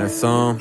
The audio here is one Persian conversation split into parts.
حسام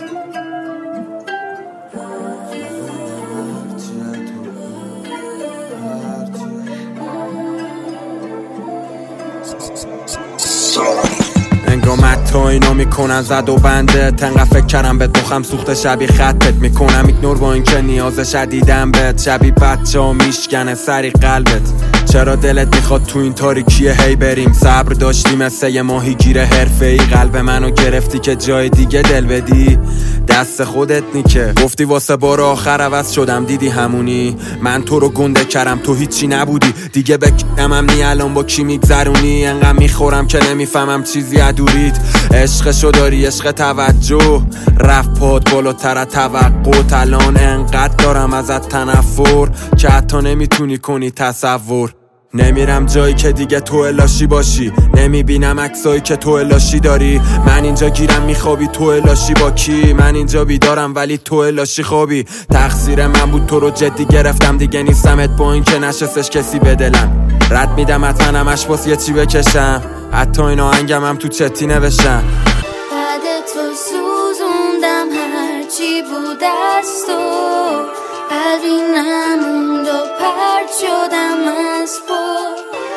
انگامت تا اینا میکنن زد و بنده تنقه فکر کردم بهت مخم سوخته شبیه خطت میکنم ایگنور با این که نیاز شدیدم بهت شبیه بچه ها میشکنه سری قلبت چرا دلت میخواد تو این تاریکیه هی بریم صبر داشتی مثل یه ماهیگیر حرفه‌ای قلب منو گرفتی که جای دیگه دل بدی دست خودت نیکه گفتی واسه بار آخر عوض شدم دیدی همونی من تو رو گنده کردم تو هیچی نبودی دیگه بکیدم نی الان با کی میگذرونی انقدر میخورم که نمیفهمم چیزی ادورید عشقشو داری عشق توجه رفت پاد بالاتر از توقع الان انقدر دارم ازت تنفر که حتی نمیتونی کنی تصور نمیرم جایی که دیگه تو الاشی باشی نمیبینم عکسایی که تو الاشی داری من اینجا گیرم میخوابی تو الاشی با کی من اینجا بیدارم ولی تو الاشی خوابی تقصیر من بود تو رو جدی گرفتم دیگه نیستمت با این که نشستش کسی بدلم رد میدم حتما همش باز یه چی بکشم حتی این آهنگم هم تو چتی نوشتم بعد تو سوزوندم هرچی بود از تو قلبی نموند و پرد شدم از پا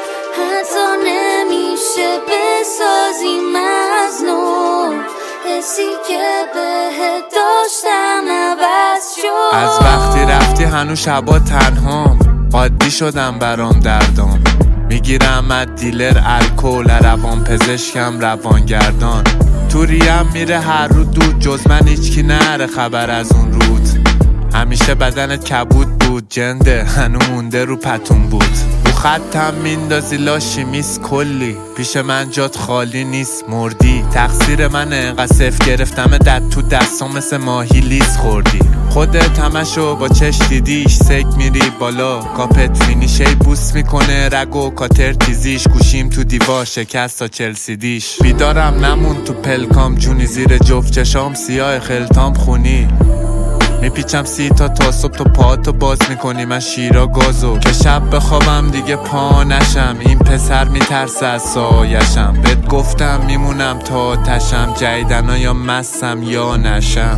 حتی نمیشه بسازیم از نو حسی که بهت داشتم عوض شد از وقتی رفتی هنوز شبا تنهام عادی شدم برام دردام میگیرم از دیلر الکل روان پزشکم روانگردان تو ریم میره هر رو دود جز من هیچکی نره خبر از اون رود همیشه بدنت کبود بود جنده هنو مونده رو پتون بود رو خطم میندازی لاشی میس کلی پیش من جات خالی نیست مردی تقصیر منه انقدر صفر گرفتم تو دستام مثل ماهی لیز خوردی خودت همشو با چش دیدیش سک میری بالا کاپت فینیشی بوس میکنه رگ و کاتر تیزیش گوشیم تو دیوار شکست تا چلسیدیش بیدارم نمون تو پلکام جونی زیر جفت چشام سیاه خلطام خونی میپیچم 30 تا صبح تو پاهاتو باز میکنی من شیرا گازو که شب بخوابم دیگه پا نشم این پسر میترسه از سایشم بهت گفتم میمونم تا تشم جیدنا یا مستم یا نشم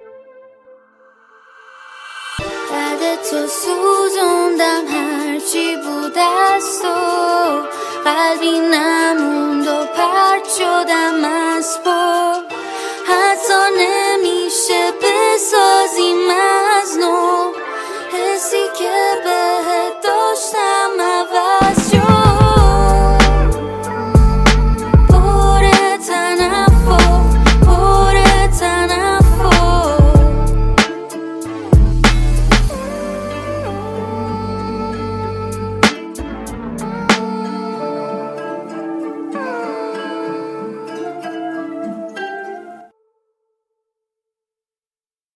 بعد تو سوزوندم هرچی بود از تو قلبی نموند و پرد شدم از پا